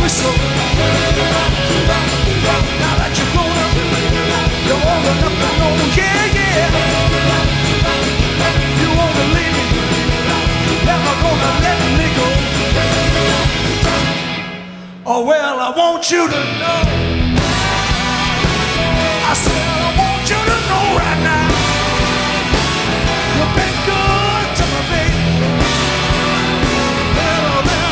me so. Now that you're grown up, you're old enough to know, yeah, yeah. You wanna leave me, never gonna let me go. Oh well, I want you to know. I said